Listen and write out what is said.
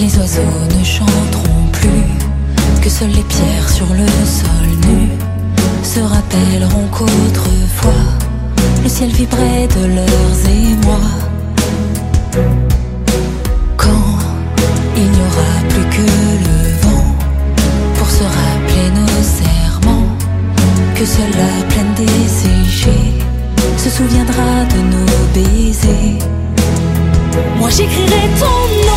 Les oiseaux ne chanteront plus, que seules les pierres sur le sol nu se rappelleront qu'autrefois le ciel vibrait de leurs émois. Quand il n'y aura plus que le vent pour se rappeler nos serments, que seule la plaine desséchée se souviendra de nos baisers. Moi j'écrirai ton nom